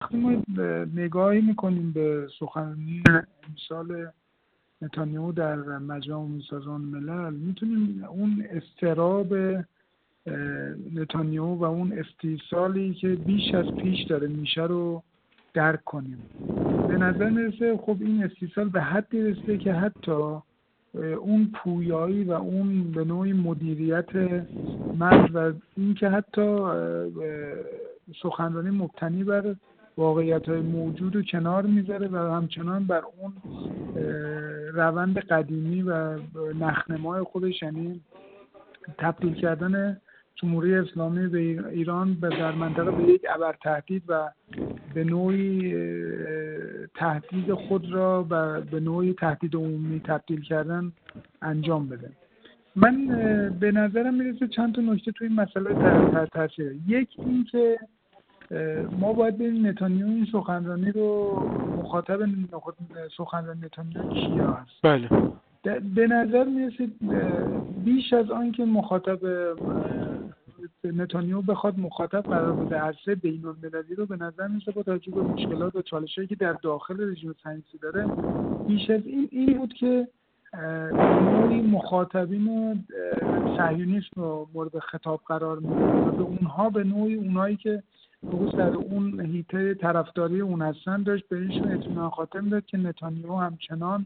وقتی ما نگاهی میکنیم به سخنرانی امسال نتانیاهو در مجمع عمومی سازمان ملل، میتونیم اون اضطراب نتانیاهو و اون استیصالی که بیش از پیش داره میشه رو درک کنیم. به نظر میرسه خب این استیصال به حدی رسیده که حتی اون پویایی و اون به نوعی مدیریت مرز و این که حتی سخنرانی مبتنی بر واقعیت‌های موجود رو کنار میذاره و همچنان بر اون روند قدیمی و نخنمای خودش، یعنی تبدیل کردن جمهوری اسلامی به ایران در منطقه به یک ابرتهدید و به نوعی تهدید خود را به نوعی تهدید عمومی تبدیل کردن انجام بده. من به نظرم میرسه چند تا نکته توی این مسئله تاثیره. یک این که ما باید ببینیم نتانیاهو این سخنرانی رو مخاطب سخنرانی نتانیاهو کیا هست. بله. به نظر میرسه بیش از آن که مخاطب نتانیاهو بخواد مخاطب قرار بده عرصه بین‌المللی رو، به نظر میرسه با توجه به مشکلات و چالشایی که در داخل رژیم صهیونیستی داره، بیش از این بود که نوعی مخاطبین صهیونیسم رو مورد خطاب قرار میده و به اونها، به نوعی اونایی که بخصوص در اون حیطه طرفداری اون هستن، داشت بهشون اطمینان خاطر میداد که نتانیاهو همچنان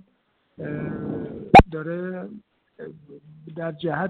داره در جهت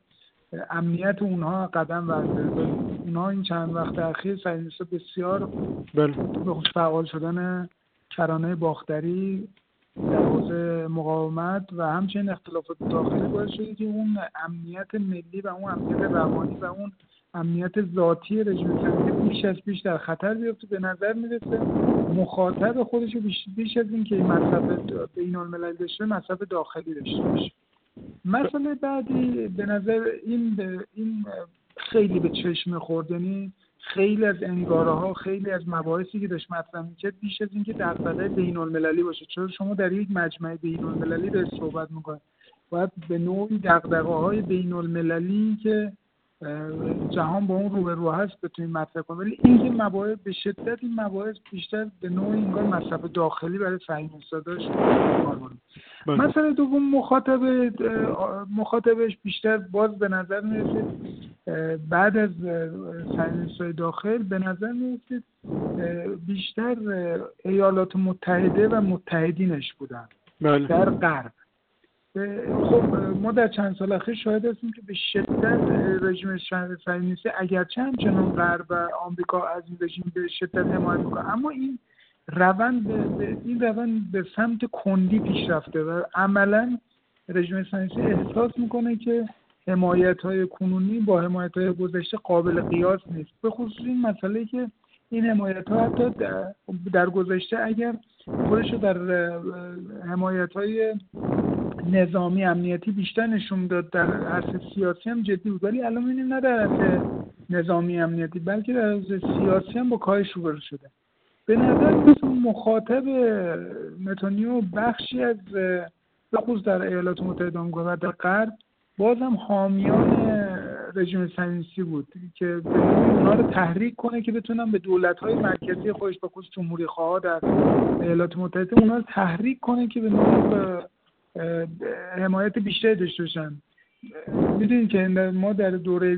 امنیت اونها قدم برمی‌داره. اونها این چند وقت اخیر صهیونیست‌ها بسیار به خصوص فعال شدن کرانه باختری در حوزه مقاومت و همچنین اختلافات داخلی باعث شده که اون امنیت ملی و اون امنیت روانی و اون امنیت ذاتی رژیم صهیونیستی بیش از پیش در خطر بیفته. به نظر میرسه مخاطب خودش رو بیش از این که این مصرف بین‌المللی داشته، مصرف داخلی داشته باشه. مسئله بعدی به نظر این خیلی به چشم خورد، یعنی خیلی از انگاره‌ها، خیلی از مباحثی که داشت مطرح می‌کرد بیش از این که دغدغه بین‌المللی باشه، چون شما در یک مجمع بین‌المللی دارید صحبت می‌کنید، باید به نوعی دغدغه‌های بین‌المللی که جهان با اون روبرو هست بتونیم مطرح کنیم، ولی این که مباحث به شدت این مباحث بیشتر به نوعی انگار مصرف داخلی برای صهیونیست‌ها داشت کار می‌کنه. مسئله دوم مخاطبش بیشتر باز به نظر میرسید بعد از صهیونیست‌های داخل به نظر میرسید بیشتر ایالات متحده و متحدینش بودن در غرب. خب ما در چند سال اخیر شاهد هستیم که به شدت رژیم صهیونیستی اگرچه همچنان غرب و آمریکا از این رژیم به شدت حمایت میکنه، اما این روند به سمت کندی پیش رفته و عملا رژیم صهیونیستی احساس میکنه که حمایت‌های کنونی با حمایت‌های گذشته قابل قیاس نیست. به خصوص این مسئله که این حمایت‌ها حتی در گذشته اگر خودش رو در حمایت‌های نظامی امنیتی بیشتر نشون داد، در عرصه سیاسی هم جدی بود، ولی الان می‌بینیم نه در عرصه نظامی امنیتی بلکه در عرصه سیاسی هم با کاهش روبرو شده. به نظر میاد مخاطب نتانیاهو بخشی از بخصوص در ایالات متحده آمریکا و در غرب بازم حامیان رژیم صهیونیستی بود که اونا رو تحریک کنه که بتونن به دولت‌های مرکزی خودش بخصوص جمهوری‌خواها در ایالات متحده اونا رو تحریک کنه که به نوعی حمایت بیشتری داشته باشن. میدونید که ما در دوره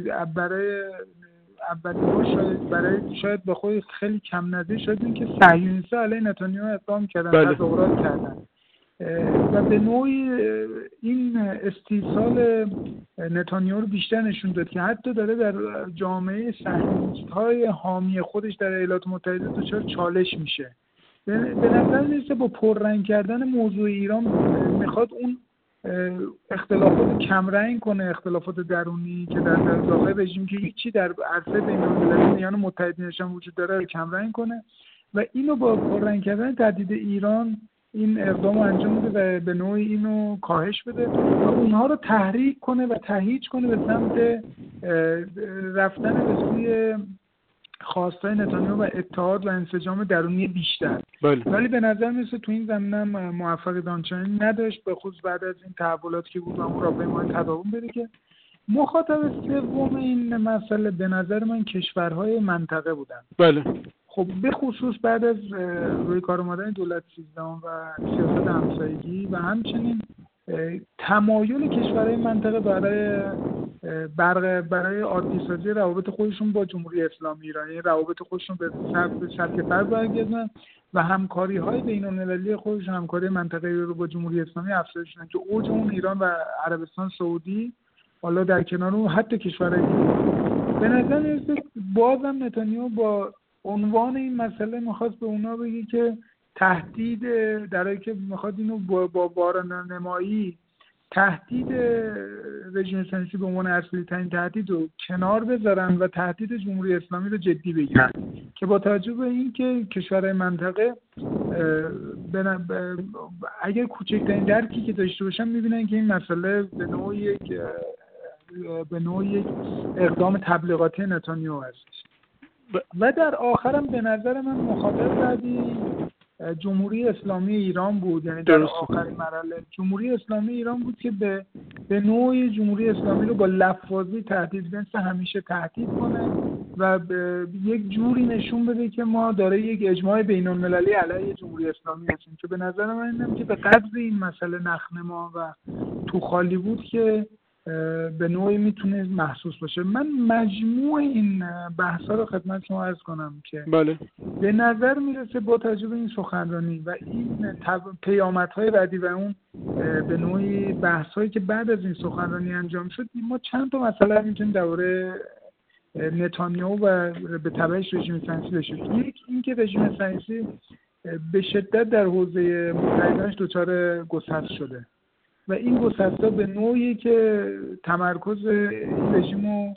برای شاید با خود خیلی کم نظیر شدیم که صهیونیست‌ها علیه نتانیاهو اقدام کردن، تظاهرات کردن و به نوعی این استیصال نتانیاهو رو بیشتر نشون داد که حتی داره در جامعه صهیونیست‌های حامی خودش در ایالات متحده دچار چالش میشه. به نظر میرسه با پررنگ کردن موضوع ایران میخواد اون اختلافات کمرنگ کنه، اختلافات درونی که در داخل رژیم که هیچی در عرصه بین‌المللی میان متحدینش هم وجود داره رو کمرنگ کنه و اینو با پررنگ کردن تهدید ایران این اقدام رو انجام بده و به نوعی اینو کاهش بده و اونها رو تحریک کنه و تهییج کنه به سمت رفتن به سوی خواستای نتانیاهو و اتحاد و انسجام درونی بیشتر. ولی به نظر میرسه تو این زمینه موفقیت آنچنانی نداشت، به خصوص بعد از این تحولاتی که بود و اون را به ما تداوم بده. که مخاطب سوم این مسئله به نظر من کشورهای منطقه بودن. خب به خصوص بعد از روی کار آمدن دولت 13 و سیاست همسایگی و همچنین تمایل کشورهای منطقه برای عادی‌سازی روابط خودشون با جمهوری اسلامی ایران، یعنی روابط خودشون به سطح فرد برگردن و همکاری‌های بین‌المللی خودشون، همکاری منطقه‌ای رو با جمهوری اسلامی افزایش بدن که اوج اون ایران و عربستان سعودی، حالا در کنار اون حتی کشورهای دیگه. به نظر میاد بازم نتانیاهو با عنوان این مسئله میخواست به اونا بگی که تهدید، در حالی که میخواد اینو با بارانمایی تهدید رژیم صهیونیستی به عنوان اصلی ترین تهدید رو کنار بذارن و تهدید جمهوری اسلامی رو جدی بگیرن که با توجه به این که کشورهای منطقه اگر کوچکترین درکی که داشته باشن میبینن که این مسئله به نوعی یک اقدام تبلیغاتی نتانیاهو هستش. و در آخرم به نظر من مخاطب بعدی جمهوری اسلامی ایران بود، یعنی در آخرین مرحله جمهوری اسلامی ایران بود که به نوعی جمهوری اسلامی رو با لفاظی تهدید، مثل همیشه تهدید کنه و به یک جوری نشون بده که ما داره یک اجماع بین‌المللی علیه جمهوری اسلامی هستیم، که به نظر من اینم که به قدر این مسئله نخنما و تو خالی بود که به نوعی میتونه محسوس باشه. من مجموع این بحثا رو خدمت شما عرض کنم که بله، به نظر میرسه با توجه به این سخنرانی و این پیامدهای بعدی و اون به نوعی بحثایی که بعد از این سخنرانی انجام شد، ما چند تا مسئله میتونیم درباره نتانیاهو و به تبعش رژیم صهیونیستی بشه. یک، این که رژیم صهیونیستی به شدت در حوزه متحدانش دچار گسست شده و این گسسته به نوعی که تمرکز این رژیمو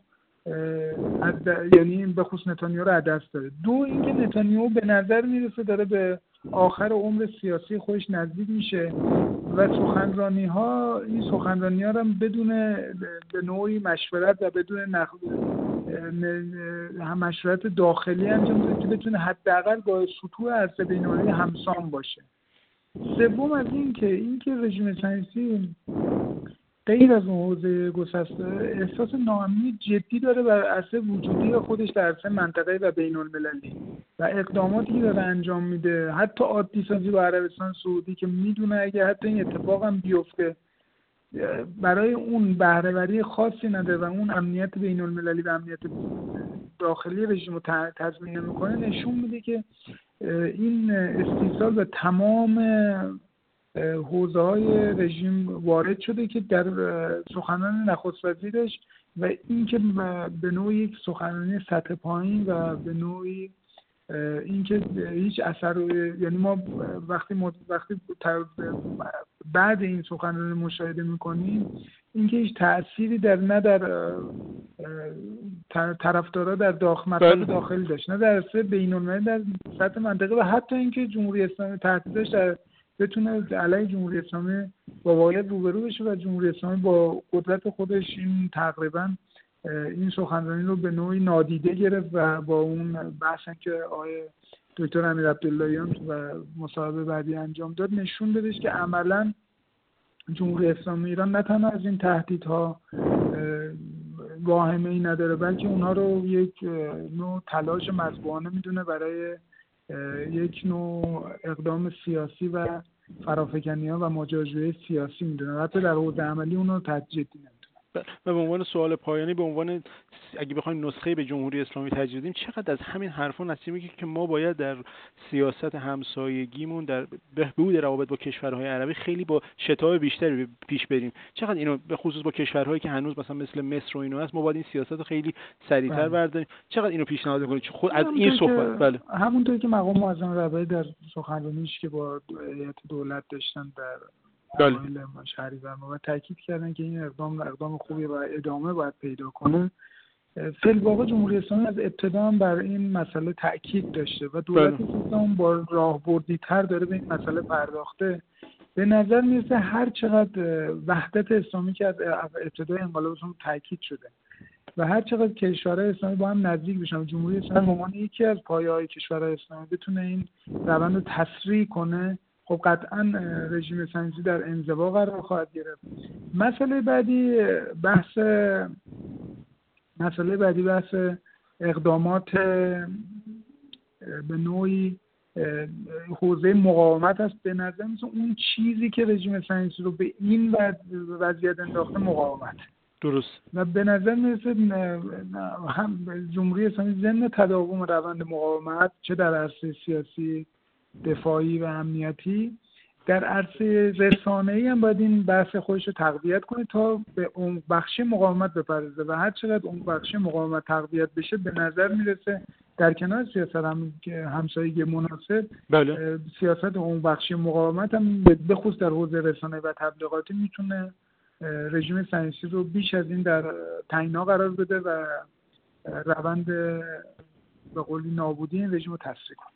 یعنی به خصوص نتانیاهو رو از دست داره. دو، اینکه نتانیاهو به نظر میرسه داره به آخر عمر سیاسی خودش نزدیک میشه و این سخنرانی ها رو بدون به نوعی مشورت و بدون مشورت داخلی انجام میده که بتونه حداقل با سطوح عرصه بین‌المللی همسان باشه. سوم از اینکه رژیم صهیونیستی غیر از اون حوزه گسسته احساس ناامنی جدی داره بر اساس وجودی خودش در عرصه منطقه‌ای و بین‌المللی و اقداماتی که داره انجام میده، حتی عادی سازی با عربستان سعودی که میدونه اگه حتی این اتفاق هم بیفته برای اون بهره‌وری خاصی نداره و اون امنیت بین‌المللی و امنیت داخلی رژیم رو تضمین نمی‌کنه، نشون میده که این استیصال به تمام حوزه‌های رژیم وارد شده که در سخنرانی نخست وزیرش و اینکه به نوعی یک سخنرانی سطح پایین و به نوعی اینکه هیچ اثر، یعنی ما وقتی بعد این سخنرانی مشاهده می‌کنیم اینکه هیچ تأثیری نه در طرفدارا در مطلب داخلی داشت، نه در سطح بین‌المللی، در سطح منطقه و حتی اینکه جمهوری اسلامی تهدیدش بتونه علیه جمهوری اسلامی با واقعیت روبرو بشه و جمهوری اسلامی با قدرت خودش تقریبا این سخنرانی رو به نوعی نادیده گرفت و با اون بحثی که آقای دکتر امیر عبداللهیان و مصاحبه بعدی انجام داد نشون دادش که عملاً جمهوری اسلامی ایران نه تنها از این تهدیدها واهمه‌ای نداره، بلکه اونها رو یک نوع تلاش مذبوحانه میدونه برای یک نوع اقدام سیاسی و فرافکنی‌ها و ماجراجویی سیاسی میدونه، حتی در حوزه عملی اونها رو تجدید نمیدونه. و به عنوان سوال پایانی، به عنوان اگه بخوایم نسخه به جمهوری اسلامی تجدید بدیم، چقدر از همین حرفا نتیجه میگیره که ما باید در سیاست همسایگیمون در بهبود روابط با کشورهای عربی خیلی با شتاب بیشتری پیش بریم؟ چقدر اینو به خصوص با کشورهایی که هنوز مثلا مثل مصر و اینا هست ما باید این سیاست رو خیلی سریعتر برداریم؟ چقدر اینو پیشنهاد می‌کنید خود از این صحبت؟ بله، همونطور که مقام معظم رهبری در سخنرانیش که با هیئت دولت داشتن در شهریور و تاکید کردن که این اقدام خوبی و ادامه باید پیدا کنه. فی الواقع جمهوری اسلامی از ابتدا هم بر این مسئله تاکید داشته و دولت اسلامی با راهبردی‌تر داره به این مسئله پرداخته. به نظر میرسه هر چقدر وحدت اسلامی که از ابتدای انقلاب اسلامی تاکید شده و هر چقدر کشورهای اسلامی با هم نزدیک بشن، جمهوری اسلامی به عنوان یکی از پایه‌های کشورهای اسلامی بتونه این روند رو تسریع کنه، خب قطعا رژیم صهیونیستی در انزوا قرار خواهد گرفت. مسئله بعدی بحث اقدامات به نوعی حوزه مقاومت است. به نظر میاد اون چیزی که رژیم صهیونیستی رو به این وضعیت انداخته مقاومت. درست. و به نظر میرسه هم جمهوری اسلامی ضمن تداوم روند مقاومت چه در عرصه سیاسی، دفاعی و امنیتی، در عرصه رسانه‌ای هم باید این بحث خودش رو تقویت کنه تا به اون بخش مقاومت بپردازه و هر چقدر اون بخش مقاومت تقویت بشه به نظر میرسه در کنار سیاست همسایگی مناسب، بله. سیاست اون بخش مقاومت هم به خصوص در حوزه رسانه‌ای و تبلیغاتی میتونه رژیم صهیونیستی رو بیش از این در تنگنا قرار بده و روند به قولی نابودی این رژیم رو تسریع کنه.